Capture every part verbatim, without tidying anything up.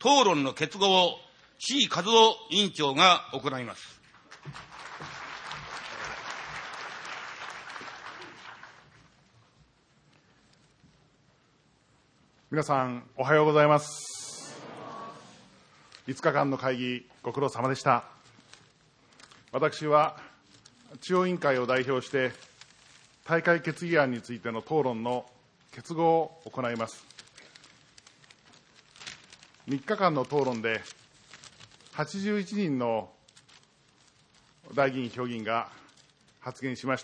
討論の結合を志位和夫委員長が行います。 皆さん、おはようございます。いつかかんの会議、ご苦労様でした。私は、中央委員会を代表して、大会決議案についての討論の結合を行います。みっかかんの討論で、はちじゅういちにんの代議員、評議員が発言しました。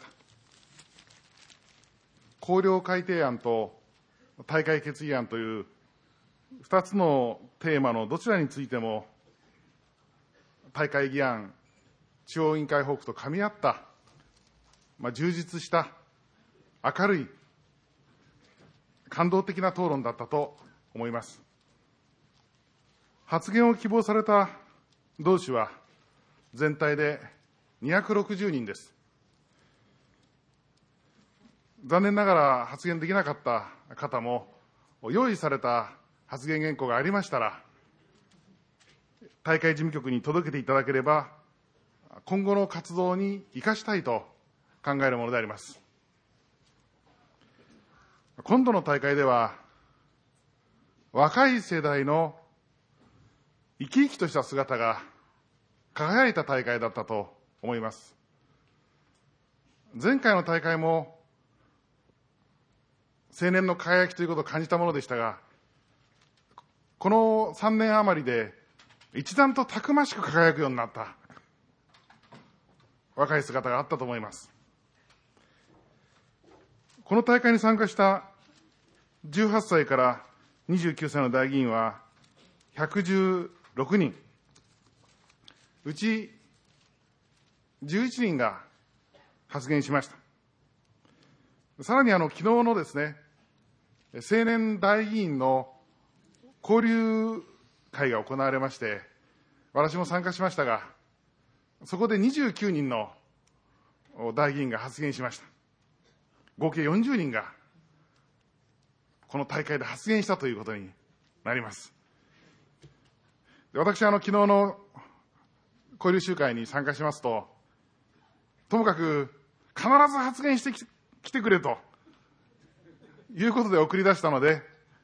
綱領改定案と大会決議案というふたつのテーマのどちらについても、大会議案、中央委員会報告と噛み合った、まあ、充実した明るい感動的な討論だったと思います。発言を希望された同志は全体でにひゃくろくじゅうにんです。残念ながら発言できなかった方も、用意された発言原稿がありましたら、大会事務局に届けていただければ、今後の活動に生かしたいと考えるものであります。今度の大会では、若い世代の生き生きとした姿が輝いた大会だったと思います。前回の大会も、青年の輝きということを感じたものでしたが、このさんねん余りで一段とたくましく輝くようになった若い姿があったと思います。この大会に参加したじゅうはっさいからにじゅうきゅうさいの代議員はひゃくじゅうろくにん、うちじゅういちにんが発言しました。さらにあの昨日のですね、青年代議員の交流会が行われまして、私も参加しましたが、そこでにじゅうきゅうにんの代議員が発言しました。合計よんじゅうにんがこの大会で発言したということになります。で私はあの昨日の交流集会に参加しますと、ともかく必ず発言してき来てくれということで送り出したので、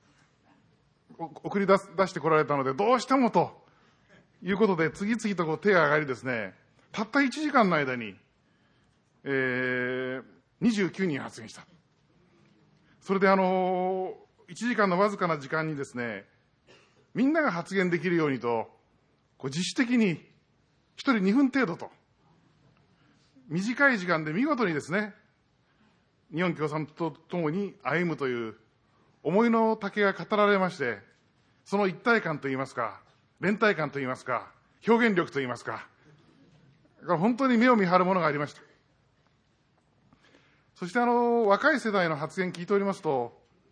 送り出してこられたので、どうしてもということで、次々とこう手が上がりですね、たったいちじかんの間に、えー、にじゅうきゅうにん発言した。それであの、いちじかんのわずかな時間にですね、みんなが発言できるようにと、こう自主的にひとりにふん程度と、短い時間で見事にですね、日本共産党とともに歩むという思いの丈が語られまして、その一体感といいますか、連帯感といいますか、表現力といいますか、本当に目を見張るものがありました。そしてあの、若い世代の発言聞いておりますと、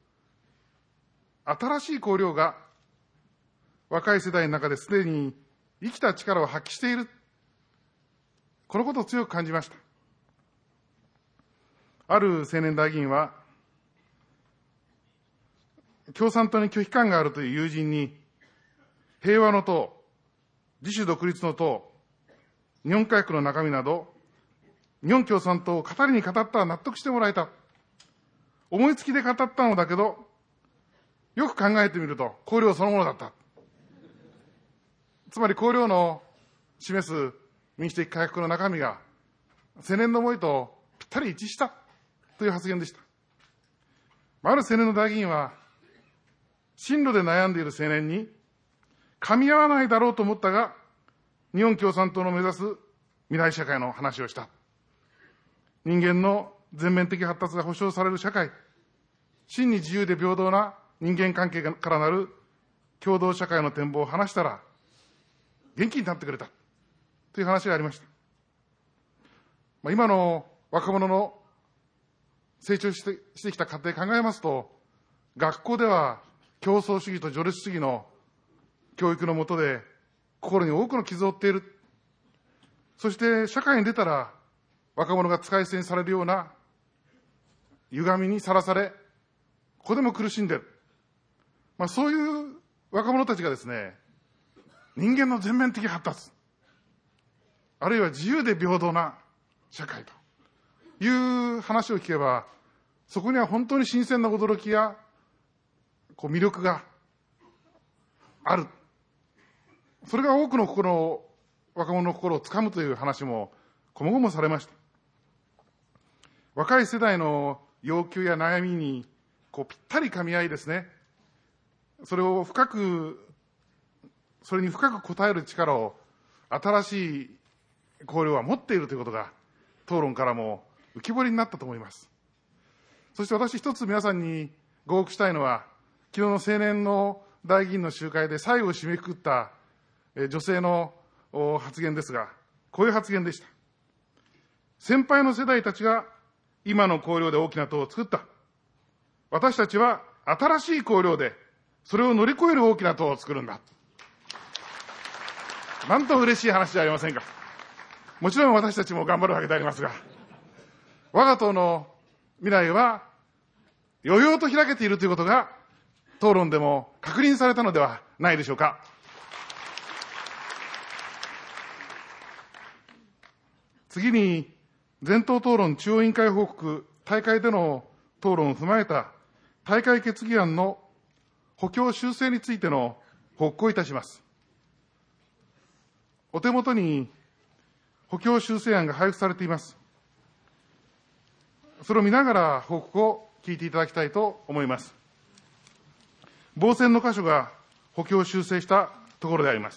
新しい綱領が若い世代の中ですでに生きた力を発揮している。このことを強く感じました。ある青年代議員は、共産党に拒否感があるという友人に、平和の党、自主独立の党、日本改革の中身など、日本共産党を語りに語ったら納得してもらえた。思いつきで語ったのだけど、よく考えてみると、綱領そのものだった。つまり綱領の示す民主的改革の中身が、青年の思いとぴったり一致したという発言でした。ある青年の代議員は、進路で悩んでいる青年に、噛み合わないだろうと思ったが、日本共産党の目指す未来社会の話をした。人間の全面的発達が保障される社会、真に自由で平等な人間関係からなる共同社会の展望を話したら、元気になってくれたという話がありました。まあ、今の若者の成長してしてきた過程を考えますと、学校では競争主義と序列主義の教育の下で心に多くの傷を負っている。そして社会に出たら若者が使い捨てにされるような歪みにさらされ、ここでも苦しんでいる。まあ、そういう若者たちがですね、 人間の全面的発達、あるいは自由で平等な社会という話を聞けば、そこには本当に新鮮な驚きやこう魅力がある。それが多くの心を、若者の心をつかむという話もこもごもされました。若い世代の要求や悩みにこうぴったり噛み合いですね、それを深く、それに深く応える力を新しい綱領は持っているということが討論からも浮き彫りになったと思います。そして私一つ皆さんにご報告したいのは、昨日の青年の大議員の集会で最後を締めくくった女性の発言ですが、こういう発言でした。先輩の世代たちが今の綱領で大きな党を作った。私たちは新しい綱領でそれを乗り越える大きな党を作るんだ。なんと嬉しい話じゃありませんか。もちろん私たちも頑張るわけでありますが、我が党の未来は余裕と開けているということが討論でも確認されたのではないでしょうか。次に、全党討論中央委員会報告、大会での討論を踏まえた大会決議案の補強修正についての報告をいたします。お手元に補強修正案が配布されています。それを見ながら報告を聞いていただきたいと思います。傍線の箇所が補強修正したところであります。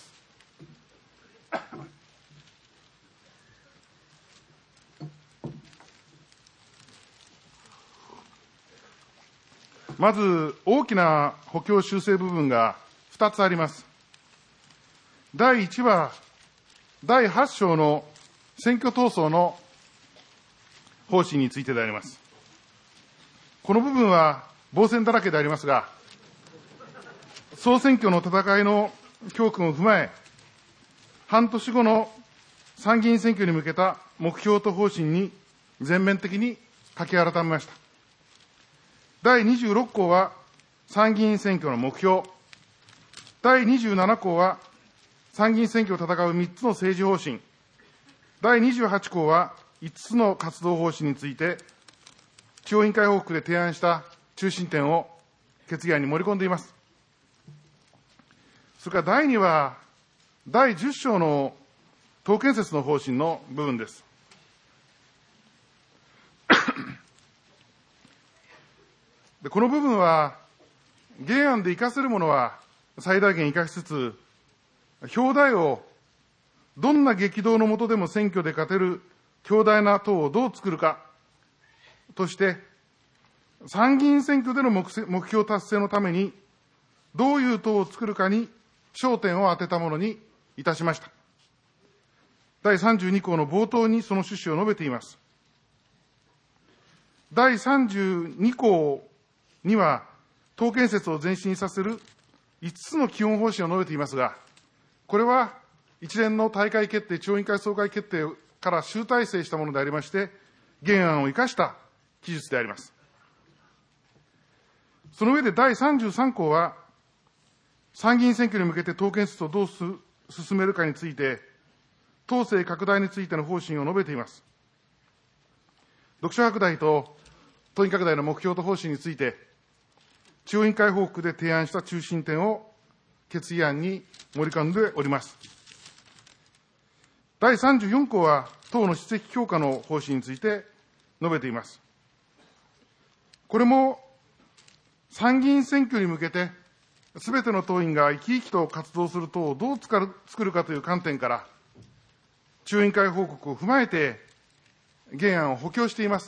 まず、大きな補強修正部分がふたつあります。だいいちは、だいはち章の選挙闘争の方針についてであります。この部分は傍線だらけでありますが、総選挙の戦いの教訓を踏まえ、半年後の参議院選挙に向けた目標と方針に全面的に書き改めました。だいにじゅうろく項は参議院選挙の目標、だいにじゅうなな項は参議院選挙を戦うみっつの政治方針、だいにじゅうはち項はいつつの活動方針について、中央委員会報告で提案した中心点を決議案に盛り込んでいます。それからだいには、だいじゅっ章の党建設の方針の部分です。でこの部分は、原案で活かせるものは最大限活かしつつ、表題をどんな激動の下でも選挙で勝てる強大な党をどう作るかとして、参議院選挙での目標達成のために、どういう党を作るかに焦点を当てたものにいたしました。だいさんじゅうに項の冒頭にその趣旨を述べています。だいさんじゅうに項には、党建設を前進させるいつつの基本方針を述べていますが、これは一連の大会決定、中央委員会総会決定から集大成したものでありまして、原案を生かした記述であります。その上でだいさんじゅうさん項は、参議院選挙に向けて党建設をどう進めるかについて、党勢拡大についての方針を述べています。読書拡大と党員拡大の目標と方針について、中央委員会報告で提案した中心点を決議案に盛り込んでおります。だいさんじゅうよん項は、党の質的強化の方針について述べています。これも、参議院選挙に向けて、すべての党員が生き生きと活動する党をどう作るかという観点から、中央委員会報告を踏まえて、原案を補強しています。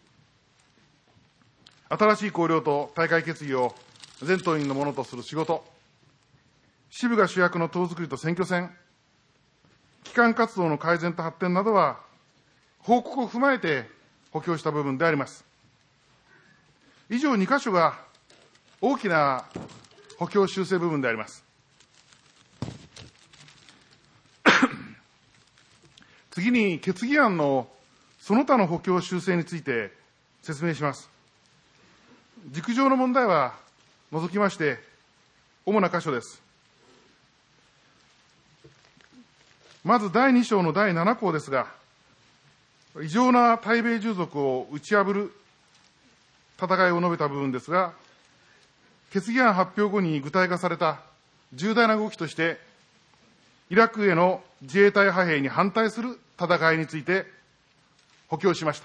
新しい綱領と大会決議を全党員のものとする仕事、支部が主役の党づくりと選挙戦、機関活動の改善と発展などは、報告を踏まえて補強した部分であります。以上に箇所が大きな補強修正部分であります。次に決議案のその他の補強修正について説明します。軸上の問題は除きまして、主な箇所です。 まずだいに章のだいなな項ですが、異常な対米従属を打ち破る戦いを述べた部分ですが、決議案発表後に具体化された重大な動きとして、イラクへの自衛隊派兵に反対する戦いについて補強しました。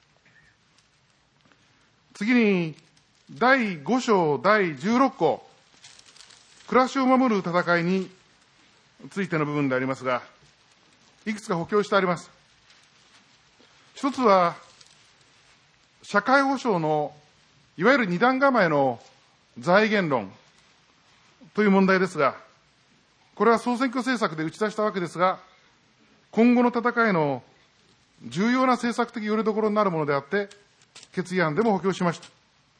次に、だいご章だいじゅうろっ項、暮らしを守る戦いについての部分でありますが、いくつか補強してあります。一つは、社会保障のいわゆる二段構えの財源論という問題ですが、これは総選挙政策で打ち出したわけですが、今後の戦いの重要な政策的よりどころになるものであって、決議案でも補強しました。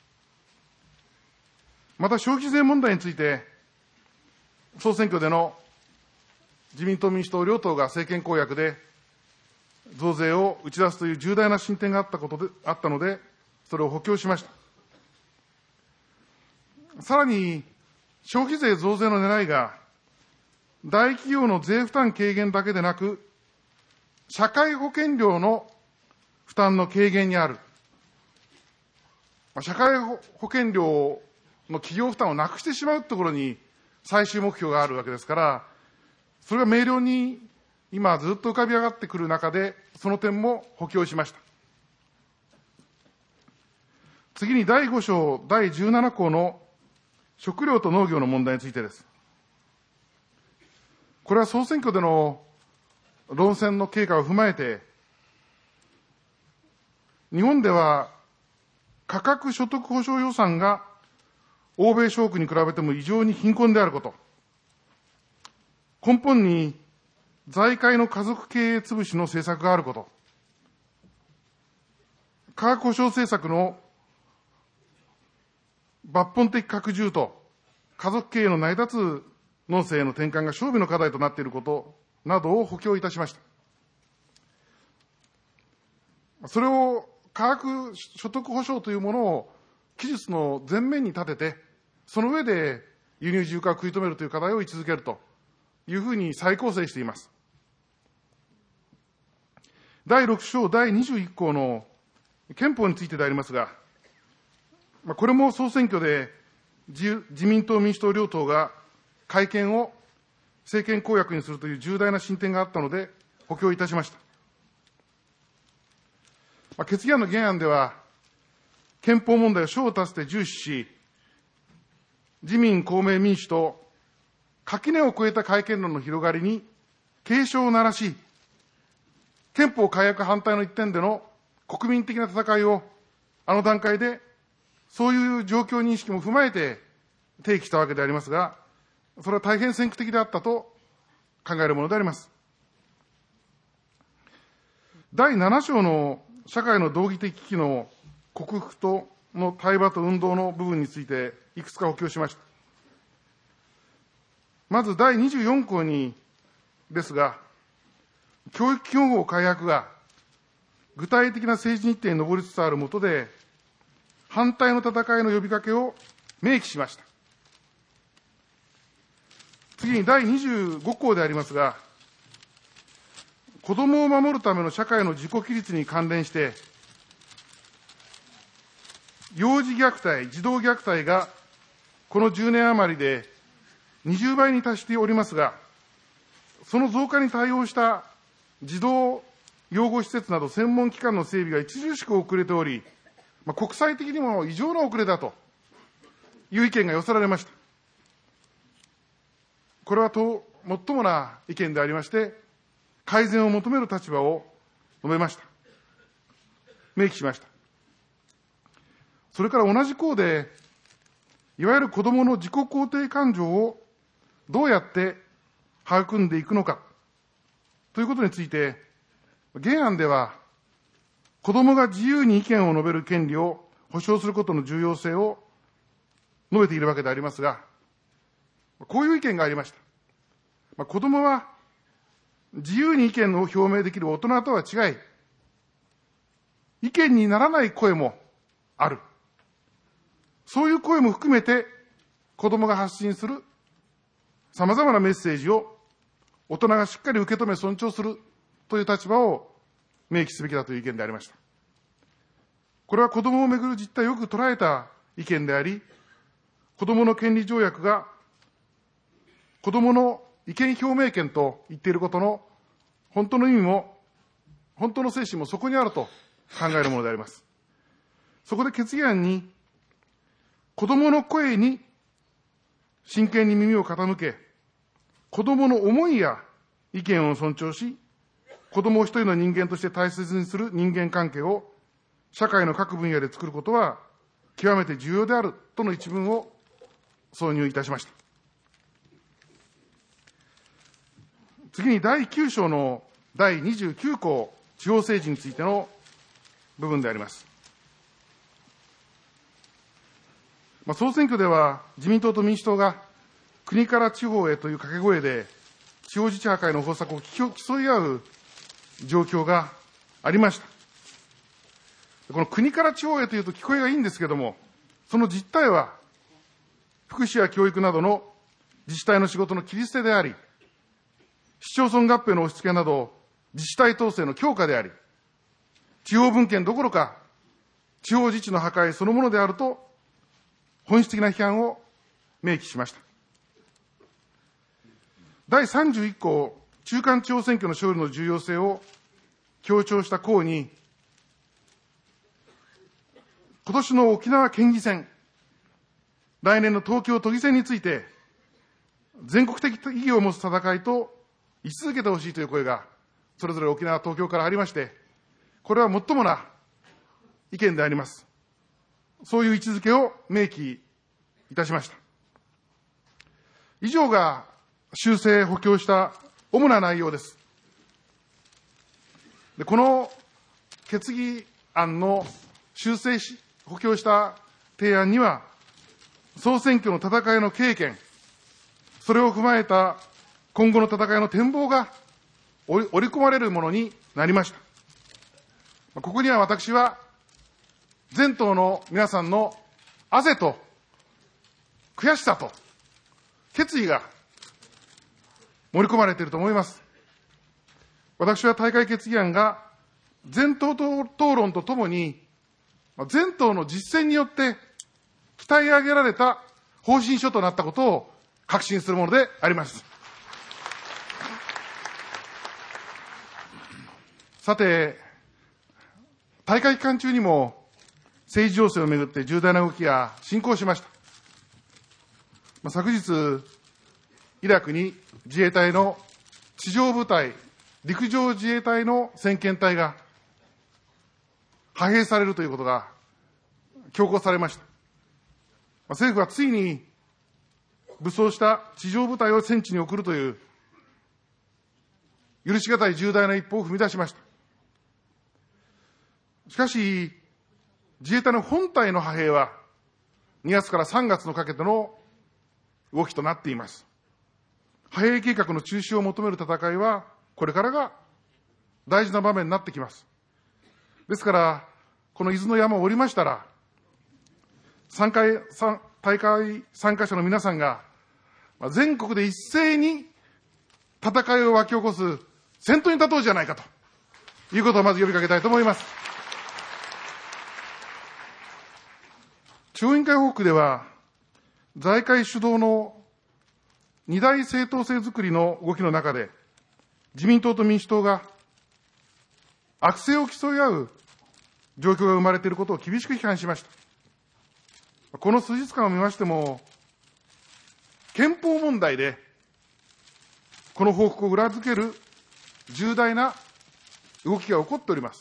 また消費税問題について、総選挙での自民党民主党両党が政権公約で増税を打ち出すという重大な進展があったことで、あったので、それを補強しました。さらに、消費税増税の狙いが、大企業の税負担軽減だけでなく、社会保険料の負担の軽減にある。社会保険料の企業負担をなくしてしまうところに最終目標があるわけですから、それが明瞭に今ずっと浮かび上がってくる中で、その点も補強しました。次にだいご章だいじゅうなな項の食料と農業の問題についてです。これは総選挙での論戦の経過を踏まえて、日本では価格所得保障予算が欧米諸国に比べても異常に貧困であること、根本に財界の家族経営潰しの政策があること、価格保障政策の抜本的拡充と家族経営の成り立つ農政への転換が勝負の課題となっていることなどを補強いたしました。それを価格所得保障というものを期日の前面に立てて、その上で輸入自由化を食い止めるという課題を位置づけるというふうに再構成しています。だいろく章だいにじゅういっ項の憲法についてでありますが、これも総選挙で自民党民主党両党が改憲を政権公約にするという重大な進展があったので補強いたしました。決議案の原案では、憲法問題を章を足して重視し、自民、公明、民主と垣根を越えた改憲論の広がりに警鐘を鳴らし、憲法改悪反対の一点での国民的な戦いをあの段階でそういう状況認識も踏まえて提起したわけでありますが、それは大変先駆的であったと考えるものであります。だいなな章の社会の道義的危機の克服との対話と運動の部分についていくつか補強しました。まずだいにじゅうよん項にですが、教育基本法改悪が具体的な政治日程に上りつつある下で、反対の戦いの呼びかけを明記しました。次にだいにじゅうご項でありますが、子どもを守るための社会の自己規律に関連して、幼児虐待、児童虐待がこのじゅうねん余りでにじゅうばいに達しておりますが、その増加に対応した児童養護施設など専門機関の整備が著しく遅れており、まあ、国際的にも異常な遅れだという意見が寄せられました。これはと最もな意見でありまして、改善を求める立場を述べました。明記しました。それから同じ項で、いわゆる子どもの自己肯定感情をどうやって育んでいくのかということについて、原案では、子どもが自由に意見を述べる権利を保障することの重要性を述べているわけでありますが、こういう意見がありました。子どもは自由に意見を表明できる大人とは違い、意見にならない声もある。そういう声も含めて子どもが発信する様々なメッセージを大人がしっかり受け止め尊重するという立場を明記すべきだという意見でありました。これは子どもをめぐる実態をよく捉えた意見であり、子どもの権利条約が子どもの意見表明権と言っていることの本当の意味も、本当の精神もそこにあると考えるものであります。そこで決議案に、子どもの声に真剣に耳を傾け、子どもの思いや意見を尊重し、子どもを一人の人間として大切にする人間関係を社会の各分野で作ることは極めて重要であるとの一文を挿入いたしました。次にだいきゅう章のだいにじゅうきゅう項地方政治についての部分であります。まあ、総選挙では自民党と民主党が国から地方へという掛け声で地方自治破壊の方策を競い合う状況がありました。この国から地方へというと聞こえがいいんですけれども、その実態は福祉や教育などの自治体の仕事の切り捨てであり、市町村合併の押し付けなど自治体統制の強化であり、地方分権どころか地方自治の破壊そのものであると本質的な批判を明記しました。だいさんじゅういっ項中間地方選挙の勝利の重要性を強調した項に、今年の沖縄県議選、来年の東京都議選について、全国的意義を持つ戦いと位置づけてほしいという声が、それぞれ沖縄、東京からありまして、これは最もな意見であります。そういう位置づけを明記いたしました。以上が修正補強した主な内容です。で、この決議案の修正し、補強した提案には、総選挙の戦いの経験、それを踏まえた今後の戦いの展望が織り込まれるものになりました。ここには私は、全党の皆さんの汗と悔しさと決意が盛り込まれていると思います。私は大会決議案が全党討論とともに全党の実践によって鍛え上げられた方針書となったことを確信するものであります。さて、大会期間中にも政治情勢をめぐって重大な動きが進行しました。昨日、イラクに自衛隊の地上部隊、陸上自衛隊の先遣隊が派兵されるということが強行されました。政府はついに武装した地上部隊を戦地に送るという許し難い重大な一歩を踏み出しました。しかし、自衛隊の本体の派兵はにがつからさんがつのかけての動きとなっています。派兵計画の中止を求める戦いは、これからが大事な場面になってきます。ですから、この伊豆の山を降りましたら、参加大会参加者の皆さんが、全国で一斉に戦いを沸き起こす先頭に立とうじゃないかということをまず呼びかけたいと思います。中央委員会報告では、財界主導の二大政党制づくりの動きの中で、自民党と民主党が悪性を競い合う状況が生まれていることを厳しく批判しました。この数日間を見ましても、憲法問題でこの報告を裏付ける重大な動きが起こっております。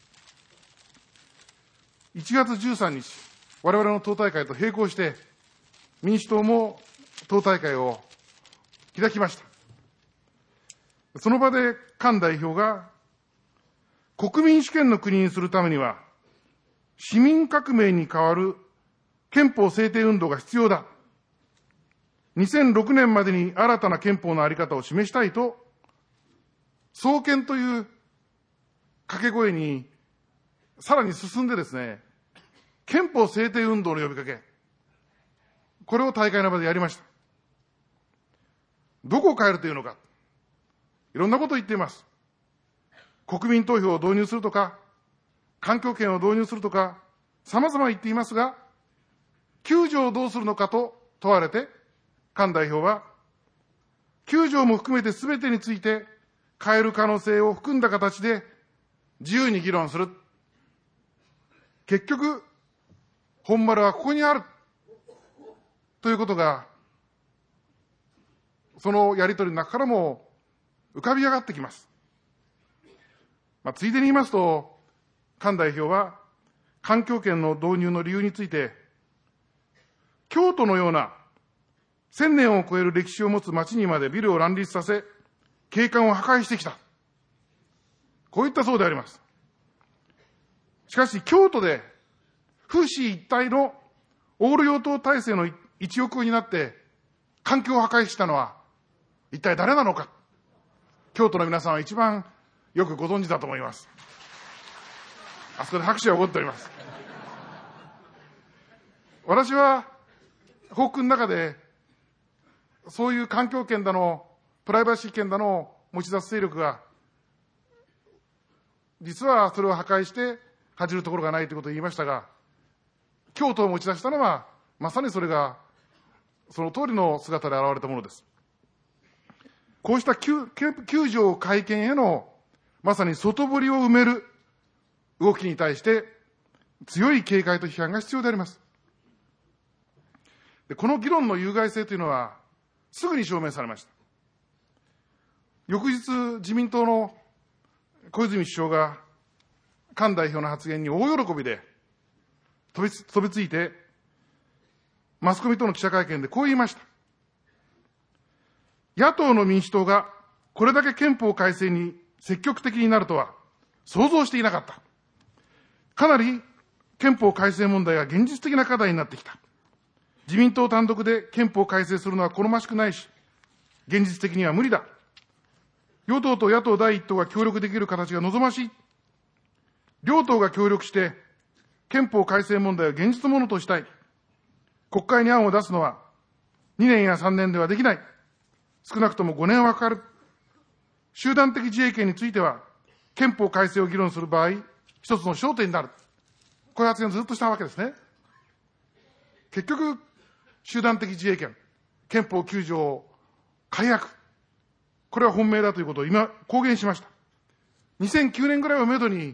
いちがつじゅうさんにち、我々の党大会と並行して、民主党も党大会を開きました。その場で菅代表が、国民主権の国にするためには、市民革命に代わる憲法制定運動が必要だ。にせんろくねんまでに新たな憲法の在り方を示したいと、創憲という掛け声にさらに進んでですね、憲法制定運動の呼びかけ、これを大会の場でやりました。どこを変えるというのか。 いろんなことを言っています。国民投票を導入するとか、環境権を導入するとか、様々言っていますが、きゅう条をどうするのかと問われて、菅代表は、きゅう条も含めて全てについて変える可能性を含んだ形で自由に議論する。結局、本丸はここにある。ということが、そのやり取りの中からも浮かび上がってきます。まあ、ついでに言いますと、菅代表は環境権の導入の理由について、京都のような千年を超える歴史を持つ町にまでビルを乱立させ、景観を破壊してきた。こういったそうであります。しかし、京都で風刺一体のオール用途体制の一翼を担って環境を破壊したのは一体誰なのか。京都の皆さんは一番よくご存知だと思います。あそこで拍手が起こっております。私は法訓の中でそういう環境権だのプライバシー権だのを持ち出す勢力が実はそれを破壊して恥じるところがないということを言いましたが、京都を持ち出したのはまさにそれがその通りの姿で現れたものです。こうしたきゅう条改憲へのまさに外堀を埋める動きに対して強い警戒と批判が必要であります。で、この議論の有害性というのはすぐに証明されました。翌日、自民党の小泉首相が菅代表の発言に大喜びで飛びつ、飛びついて、マスコミとの記者会見でこう言いました。野党の民主党がこれだけ憲法改正に積極的になるとは想像していなかった。かなり憲法改正問題が現実的な課題になってきた。自民党単独で憲法改正するのは好ましくないし、現実的には無理だ。与党と野党第一党が協力できる形が望ましい。両党が協力して憲法改正問題を現実のものとしたい。国会に案を出すのはにねんやさんねんではできない。少なくともごねんはかかる。集団的自衛権については憲法改正を議論する場合、一つの焦点になる。こういう発言をずっとしたわけですね。結局、集団的自衛権、憲法きゅう条改悪、これは本命だということを今公言しました。にせんきゅうねんぐらいをめどに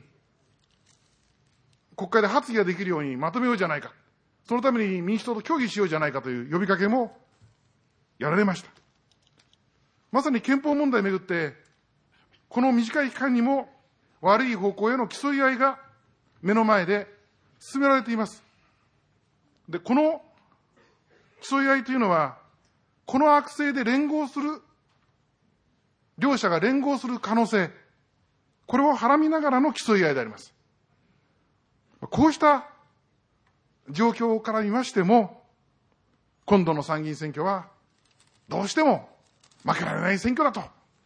国会で発議ができるようにまとめようじゃないか。そのために民主党と協議しようじゃないかという呼びかけもやられました。まさに憲法問題をめぐって、この短い期間にも悪い方向への競い合いが目の前で進められています。で、この競い合いというのは、この悪性で連合する、両者が連合する可能性、これをはらみながらの競い合いであります。こうした状況から見ましても、今度の参議院選挙は、どうしても負けられない選挙だと、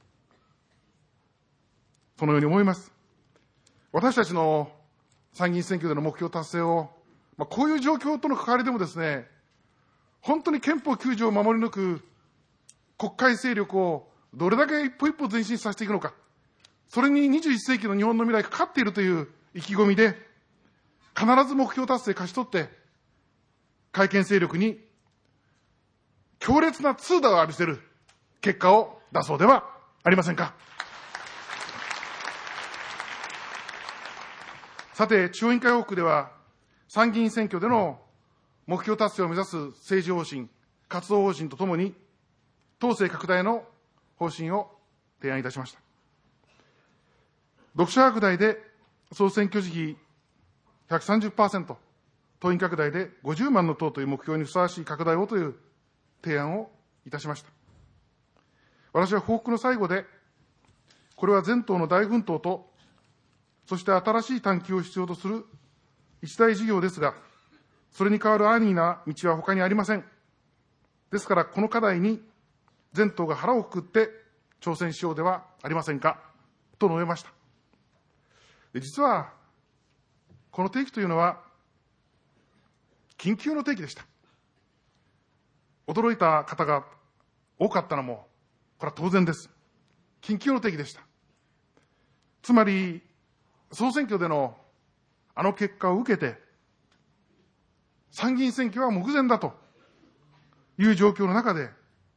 そのように思います。私たちの参議院選挙での目標達成を、まあ、こういう状況との関わりでもですね、本当に憲法きゅう条を守り抜く国会勢力をどれだけ一歩一歩前進させていくのか、それににじゅういっ世紀の日本の未来がかかっているという意気込みで、必ず目標達成勝ち取って、改憲勢力に強烈な痛打を浴びせる結果を出そうではありませんか。さて、中央委員会報告では、参議院選挙での目標達成を目指す政治方針、活動方針とともに、党勢拡大の方針を提案いたしました。読者拡大で総選挙時期 ひゃくさんじゅっパーセント、党員拡大でごじゅうまんの党という目標にふさわしい拡大をという提案をいたしました。私は報告の最後で、これは全党の大奮闘と、そして新しい探求を必要とする一大事業ですが、それに代わる安易な道は他にありません。ですから、この課題に全党が腹をくくって挑戦しようではありませんか、と述べました。で、実は、この提起というのは、緊急の提起でした。驚いた方が多かったのも、これは当然です。 緊急の定義でした。つまり、総選挙でのあの結果を受けて、参議院選挙は目前だという状況の中で、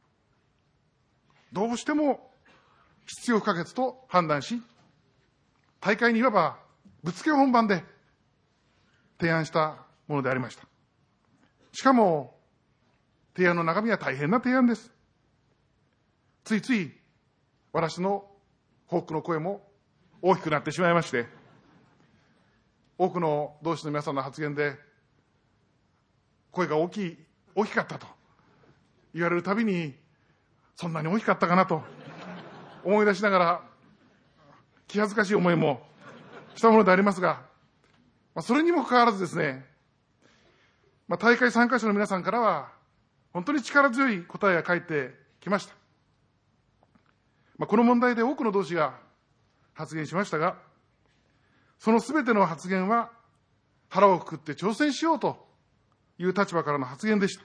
どうしても必要不可欠と判断し、大会にいわばぶつけ本番で提案したものでありました。しかも、提案の中身は大変な提案です。ついつい私の報復の声も大きくなってしまいまして、多くの同志の皆さんの発言で、声が大きい、大きかったと言われるたびに、そんなに大きかったかなと思い出しながら、気恥ずかしい思いもしたものでありますが、まあ、それにもかかわらずですね、まあ、大会参加者の皆さんからは、本当に力強い答えが返ってきました。まあ、この問題で多くの同志が発言しましたが、そのすべての発言は腹をくくって挑戦しようという立場からの発言でした。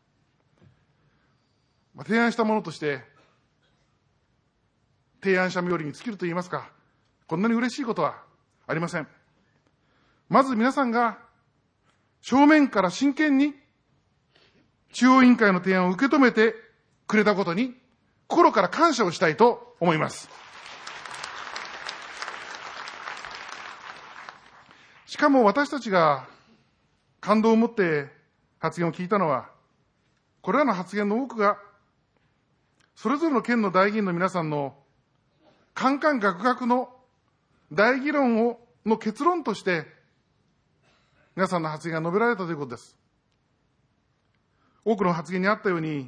まあ、提案したものとして、提案者冥利に尽きるといいますか、こんなに嬉しいことはありません。まず皆さんが正面から真剣に中央委員会の提案を受け止めてくれたことに心から感謝をしたいと思います。しかも私たちが感動を持って発言を聞いたのは、これらの発言の多くが、それぞれの県の代議員の皆さんのかんかんがくがくの大議論をの結論として、皆さんの発言が述べられたということです。多くの発言にあったように、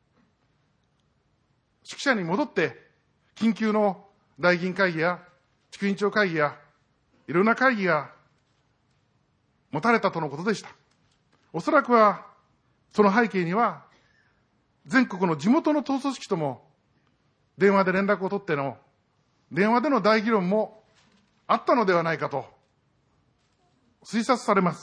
宿舎に戻って、緊急の代議員会議や地区委員長会議や、いろんな会議が持たれたとのことでした。おそらくは、その背景には、全国の地元の党組織とも、電話で連絡を取っての、電話での大議論もあったのではないかと、推察されます。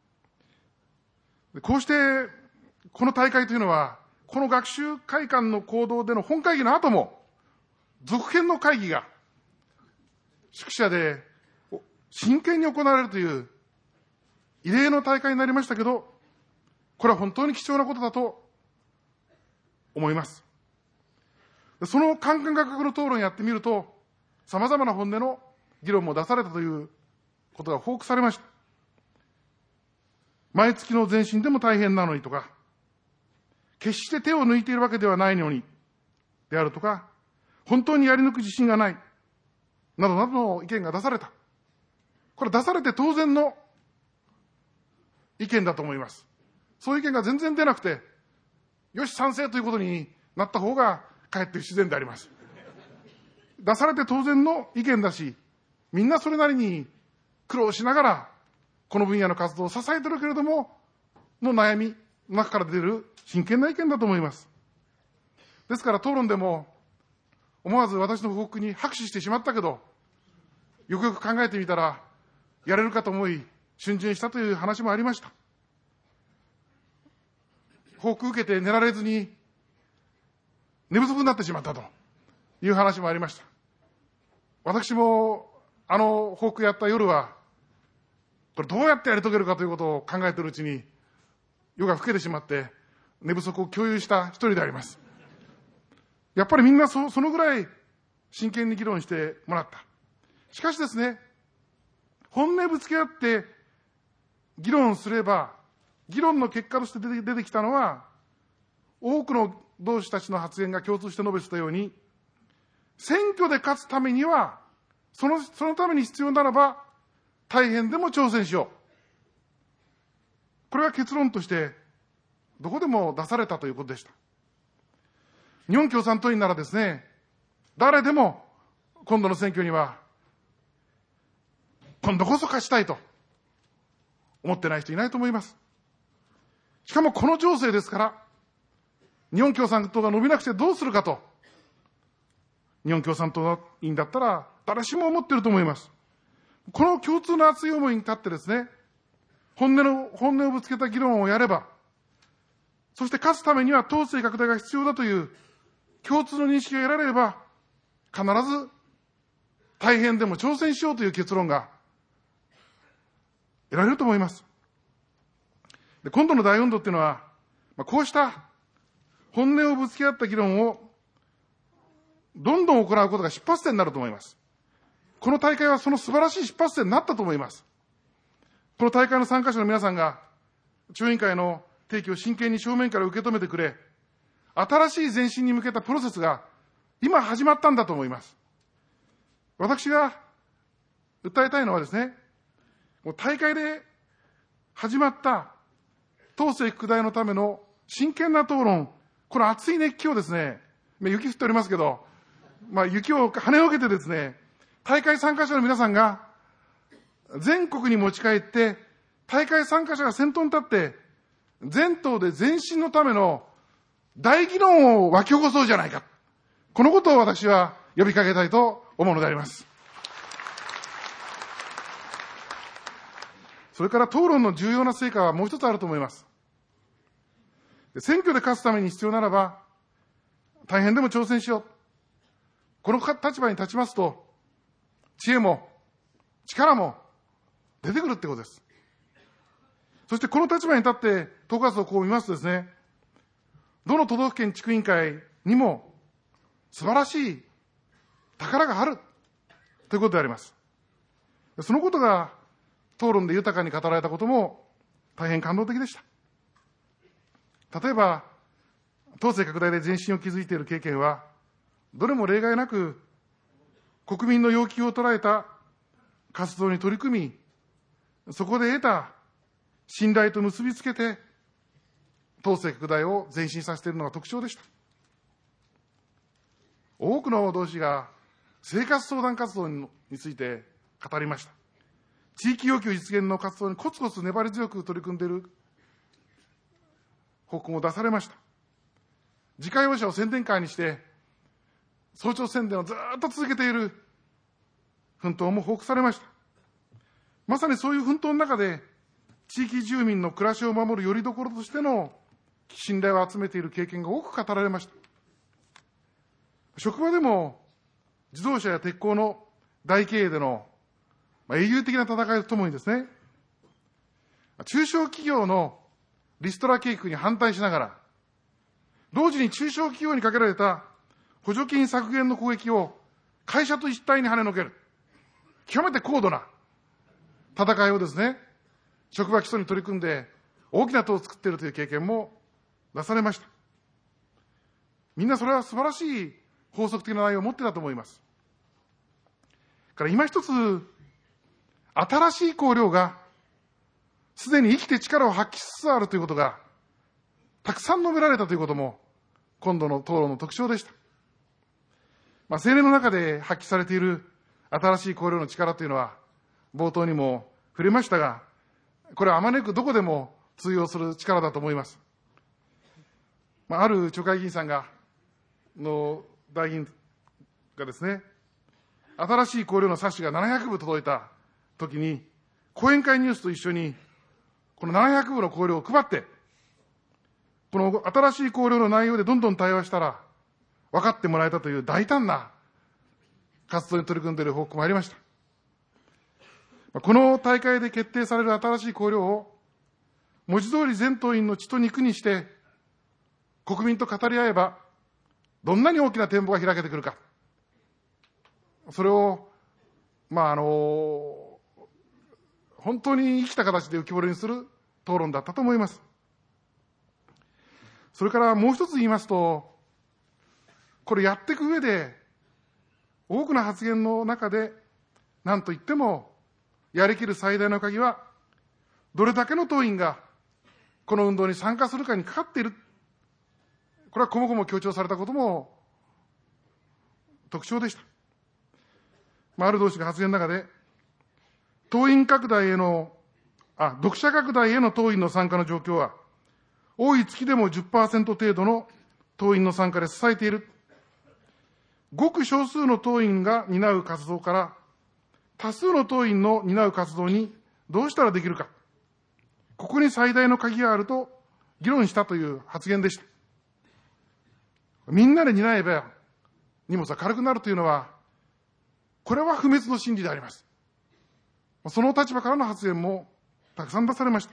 こうして、この大会というのは、この学習会館の行動での本会議の後も、続編の会議が、宿舎で真剣に行われるという、異例の大会になりましたけど、これは本当に貴重なことだと思います。そのかんかんがくがくの討論をやってみると、様々な本音の議論も出されたということが報告されました。毎月の前進でも大変なのにとか、決して手を抜いているわけではないのに、であるとか、本当にやり抜く自信がない、などなどの意見が出された。これ出されて当然の意見だと思います。そういう意見が全然出なくて、よし賛成ということになった方がかえって不自然であります。出されて当然の意見だし、みんなそれなりに苦労しながら、この分野の活動を支えているけれども、の悩みの中から出る真剣な意見だと思います。ですから討論でも、思わず私の報告に拍手してしまったけど、よくよく考えてみたら、やれるかと思い、逡巡したという話もありました。報告受けて寝られずに、寝不足になってしまったという話もありました。私も、あの報告やった夜は、これどうやってやり遂げるかということを考えているうちに、夜が更けてしまって、寝不足を共有した一人であります。やっぱりみんなそ、そのぐらい真剣に議論してもらった。しかしですね、本音ぶつけ合って議論すれば、議論の結果として出て、出てきたのは、多くの同志たちの発言が共通して述べてたように、選挙で勝つためには、その、そのために必要ならば、大変でも挑戦しよう。これは結論として、どこでも出されたということでした。日本共産党員ならですね、誰でも今度の選挙には、今度こそ勝ちたいと思ってない人いないと思います。しかもこの情勢ですから、日本共産党が伸びなくてどうするかと、日本共産党員だったら誰しも思っていると思います。この共通の熱い思いに立ってですね、本音の、本音をぶつけた議論をやれば、そして勝つためには党勢拡大が必要だという共通の認識が得られれば、 必ず大変でも挑戦しようという結論が得られると思います。で、今度の大運動っていうのは、まあ、こうした本音をぶつけ合った議論をどんどん行うことが出発点になると思います。この大会はその素晴らしい出発点になったと思います。この大会の参加者の皆さんが、中委員会の提起を真剣に正面から受け止めてくれ、新しい前進に向けたプロセスが今始まったんだと思います。私が訴えたいのはですね、もう大会で始まった党政拡大のための真剣な討論、この熱い熱気をですね、雪降っておりますけど、まあ雪を跳ねのけてですね、大会参加者の皆さんが全国に持ち帰って、大会参加者が先頭に立って、全党で前進のための大議論を湧き起こそうじゃないか。このことを私は呼びかけたいと思うのであります。それから討論の重要な成果はもう一つあると思います。選挙で勝つために必要ならば、大変でも挑戦しよう。この立場に立ちますと、知恵も力も出てくるってことです。そしてこの立場に立って党活動をこう見ますとですね、どの都道府県地区委員会にも素晴らしい宝があるということであります。そのことが討論で豊かに語られたことも大変感動的でした。例えば、党政拡大で前進を築いている経験は、どれも例外なく国民の要求を捉えた活動に取り組み、そこで得た信頼と結びつけて、党政拡大を前進させているのが特徴でした。多くの同志が生活相談活動について語りました。地域要求実現の活動にコツコツ粘り強く取り組んでいる報告も出されました。自家用車を宣伝会にして、早朝宣伝をずっと続けている奮闘も報告されました。まさにそういう奮闘の中で、地域住民の暮らしを守る拠り所としての信頼を集めている経験が多く語られました。職場でも自動車や鉄鋼の大経営での英雄的な戦いとともにですね、中小企業のリストラ計画に反対しながら、同時に中小企業にかけられた補助金削減の攻撃を会社と一体に跳ねのける、極めて高度な戦いをですね、職場基礎に取り組んで大きな党を作っているという経験も出されました。みんなそれは素晴らしい法則的な内容を持っていたと思います。から今一つ、新しい綱領がすでに生きて力を発揮しつつあるということがたくさん述べられたということも今度の討論の特徴でした。まあ、青年の中で発揮されている新しい綱領の力というのは冒頭にも触れましたが、これはあまねくどこでも通用する力だと思います。まあ、ある町会議員さんがの代議員がですね、新しい綱領の冊子がななひゃくぶ届いたときに、講演会ニュースと一緒にこのななひゃくぶの綱領を配って、この新しい綱領の内容でどんどん対話したら分かってもらえたという大胆な活動に取り組んでいる報告もありました。この大会で決定される新しい綱領を文字通り全党員の血と肉にして国民と語り合えば、どんなに大きな展望が開けてくるか、それをまああの本当に生きた形で浮き彫りにする討論だったと思います。それからもう一つ言いますと、これやっていく上で多くの発言の中で何と言ってもやりきる最大の鍵は、どれだけの党員がこの運動に参加するかにかかっている。これはこもごも強調されたことも特徴でした。まあ、ある同志が発言の中で、党員拡大への、あ、読者拡大への党員の参加の状況は、多い月でも じゅっパーセント 程度の党員の参加で支えている。ごく少数の党員が担う活動から、多数の党員の担う活動にどうしたらできるか。ここに最大の鍵があると議論したという発言でした。みんなで担えば荷物は軽くなるというのは、 これは不滅の真理であります。その立場からの発言もたくさん出されました。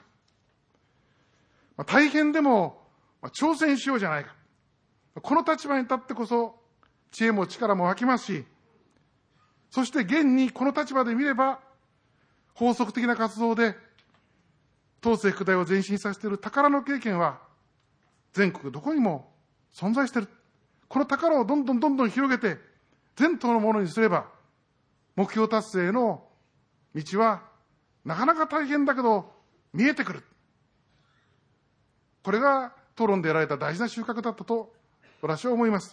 大変でも挑戦しようじゃないか。この立場に立ってこそ知恵も力も湧きますし、そして現にこの立場で見れば、法則的な活動で統制拡大を前進させている宝の経験は全国どこにも存在している。この宝をどんどんどんどん広げて全党のものにすれば、目標達成への道はなかなか大変だけど見えてくる。これが討論で得られた大事な収穫だったと私は思います。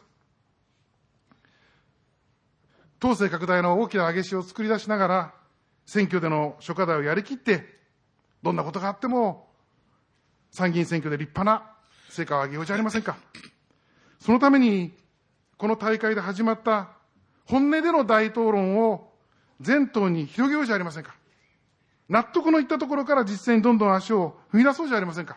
統制拡大の大きな激しを作り出しながら、選挙での諸課題をやりきって、どんなことがあっても参議院選挙で立派な成果を上げようじゃありませんか。そのために、この大会で始まった本音での大討論を全党に広げようじゃありませんか。納得のいったところから実践にどんどん足を踏み出そうじゃありませんか。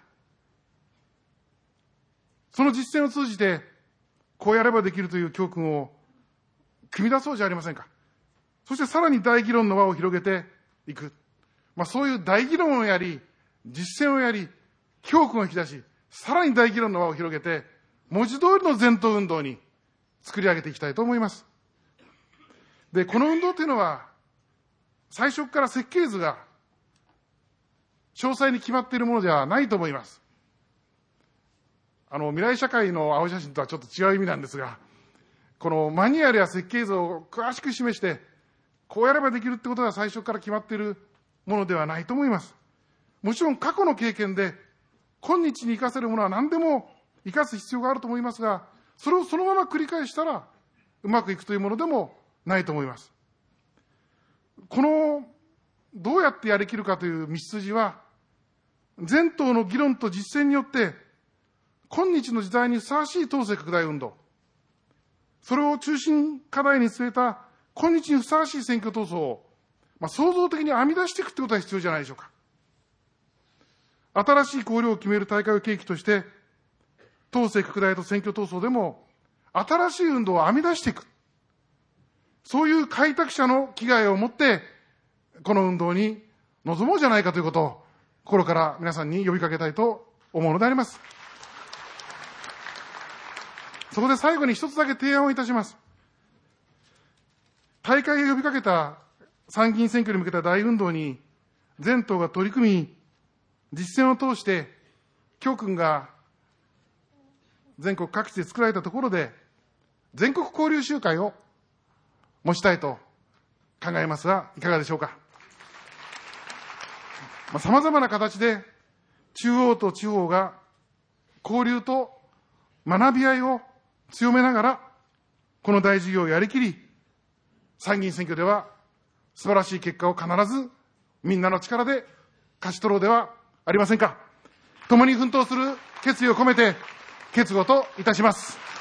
その実践を通じて、こうやればできるという教訓を組み出そうじゃありませんか。そしてさらに大議論の輪を広げていく。まあそういう大議論をやり、実践をやり、教訓を引き出し、さらに大議論の輪を広げて、文字通りの全党運動に作り上げていきたいと思います。で、この運動というのは、最初から設計図が詳細に決まっているものではないと思います。あの、未来社会の青写真とはちょっと違う意味なんですが、このマニュアルや設計図を詳しく示して、こうやればできるってことが最初から決まっているものではないと思います。もちろん過去の経験で、今日に生かせるものは何でも生かす必要があると思いますが、それをそのまま繰り返したら、うまくいくというものでもないと思います。この、どうやってやりきるかという道筋は、全党の議論と実践によって、今日の時代にふさわしい統制拡大運動、それを中心課題に据えた今日にふさわしい選挙闘争を、まあ、創造的に編み出していくということが必要じゃないでしょうか。新しい綱領を決める大会を契機として、統制拡大と選挙闘争でも、新しい運動を編み出していく。そういう開拓者の気概を持って、この運動に臨もうじゃないかということを、心から皆さんに呼びかけたいと思うのであります。そこで最後に一つだけ提案をいたします。大会が呼びかけた参議院選挙に向けた大運動に全党が取り組み、実践を通して教訓が全国各地で作られたところで全国交流集会を持ちたいと考えますが、いかがでしょうか。まあ、様々な形で中央と地方が交流と学び合いを強めながら、この大事業をやりきり、参議院選挙では素晴らしい結果を必ずみんなの力で勝ち取ろうではありませんか。共に奮闘する決意を込めて決語といたします。